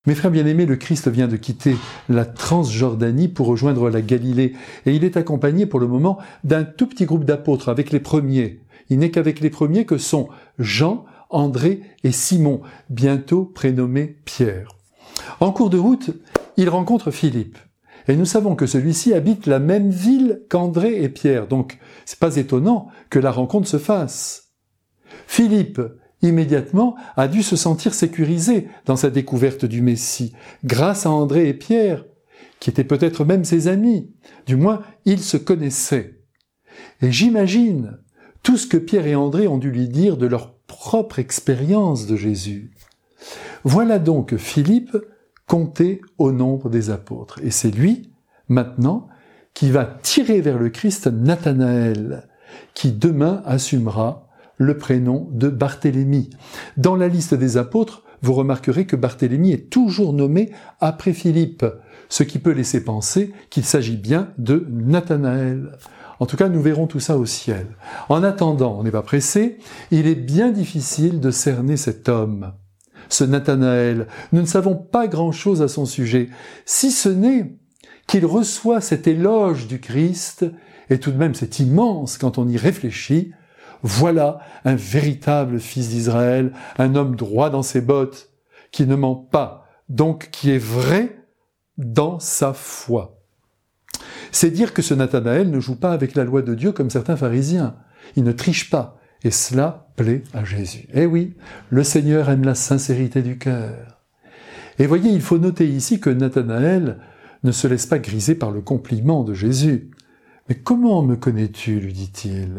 Mes frères bien-aimés, le Christ vient de quitter la Transjordanie pour rejoindre la Galilée, et il est accompagné pour le moment d'un tout petit groupe d'apôtres avec les premiers. Il n'est qu'avec les premiers que sont Jean, André et Simon, bientôt prénommé Pierre. En cours de route, il rencontre Philippe. Et nous savons que celui-ci habite la même ville qu'André et Pierre, donc c'est pas étonnant que la rencontre se fasse. Philippe, immédiatement, a dû se sentir sécurisé dans sa découverte du Messie, grâce à André et Pierre, qui étaient peut-être même ses amis. Du moins, ils se connaissaient. Et j'imagine tout ce que Pierre et André ont dû lui dire de leur propre expérience de Jésus. Voilà donc Philippe compté au nombre des apôtres. Et c'est lui, maintenant, qui va tirer vers le Christ Nathanaël, qui demain assumera le prénom de Barthélemy. Dans la liste des apôtres, vous remarquerez que Barthélemy est toujours nommé après Philippe, ce qui peut laisser penser qu'il s'agit bien de Nathanaël. En tout cas, nous verrons tout ça au ciel. En attendant, on n'est pas pressé, il est bien difficile de cerner cet homme. Ce Nathanaël, nous ne savons pas grand-chose à son sujet, si ce n'est qu'il reçoit cet éloge du Christ, et tout de même c'est immense quand on y réfléchit. Voilà un véritable fils d'Israël, un homme droit dans ses bottes, qui ne ment pas, donc qui est vrai dans sa foi. C'est dire que ce Nathanaël ne joue pas avec la loi de Dieu comme certains pharisiens. Il ne triche pas. Et cela plaît à Jésus. Eh oui, le Seigneur aime la sincérité du cœur. Et voyez, il faut noter ici que Nathanaël ne se laisse pas griser par le compliment de Jésus. « Mais comment me connais-tu » lui dit-il.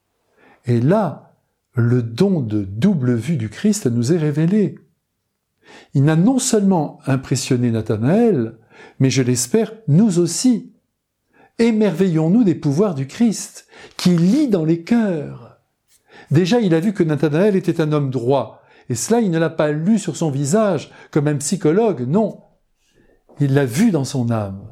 Et là, le don de double vue du Christ nous est révélé. Il n'a non seulement impressionné Nathanaël, mais je l'espère, nous aussi. Émerveillons-nous des pouvoirs du Christ, qui lit dans les cœurs. Déjà, il a vu que Nathanaël était un homme droit, et cela, il ne l'a pas lu sur son visage, comme un psychologue, non. Il l'a vu dans son âme.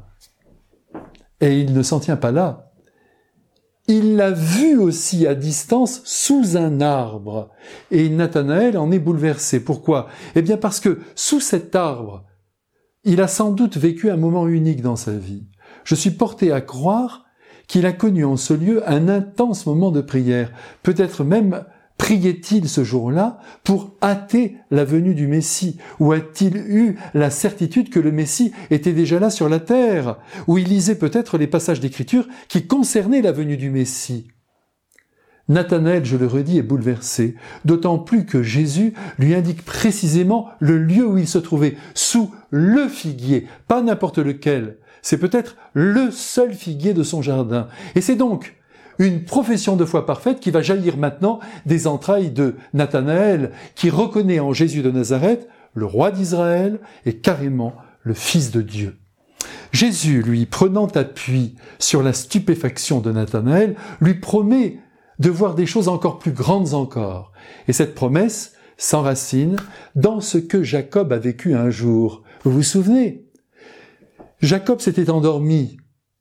Et il ne s'en tient pas là. Il l'a vu aussi à distance sous un arbre. Et Nathanaël en est bouleversé. Pourquoi ? Eh bien parce que sous cet arbre, il a sans doute vécu un moment unique dans sa vie. Je suis porté à croire qu'il a connu en ce lieu un intense moment de prière. Peut-être même priait-il ce jour-là pour hâter la venue du Messie, ou a-t-il eu la certitude que le Messie était déjà là sur la terre, ou il lisait peut-être les passages d'Écriture qui concernaient la venue du Messie. Nathanaël, je le redis, est bouleversé, d'autant plus que Jésus lui indique précisément le lieu où il se trouvait, sous le figuier, pas n'importe lequel. C'est peut-être le seul figuier de son jardin. Et c'est donc une profession de foi parfaite qui va jaillir maintenant des entrailles de Nathanaël, qui reconnaît en Jésus de Nazareth le roi d'Israël et carrément le Fils de Dieu. Jésus, lui, prenant appui sur la stupéfaction de Nathanaël, lui promet de voir des choses encore plus grandes encore. Et cette promesse s'enracine dans ce que Jacob a vécu un jour. Vous vous souvenez ? Jacob s'était endormi,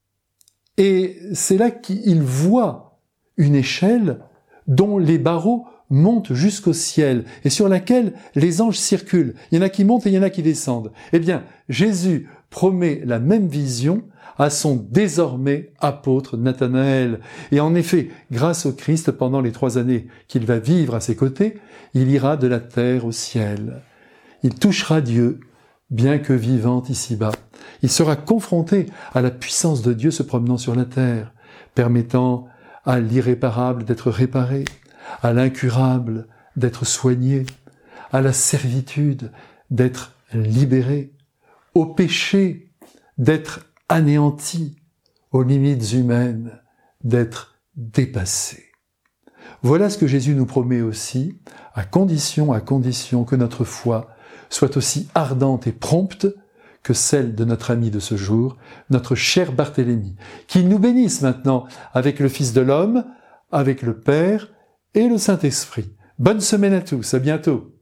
et c'est là qu'il voit une échelle dont les barreaux montent jusqu'au ciel, et sur laquelle les anges circulent. Il y en a qui montent et il y en a qui descendent. Eh bien, Jésus promet la même vision à son désormais apôtre Nathanaël. Et en effet, grâce au Christ, pendant les 3 années qu'il va vivre à ses côtés, il ira de la terre au ciel. Il touchera Dieu, bien que vivant ici-bas. Il sera confronté à la puissance de Dieu se promenant sur la terre, permettant à l'irréparable d'être réparé, à l'incurable d'être soigné, à la servitude d'être libéré, au péché d'être anéanti, aux limites humaines d'être dépassé. Voilà ce que Jésus nous promet aussi, à condition que notre foi soit aussi ardente et prompte que celle de notre ami de ce jour, notre cher Barthélemy. Qu'il nous bénisse maintenant avec le Fils de l'homme, avec le Père et le Saint-Esprit. Bonne semaine à tous, à bientôt.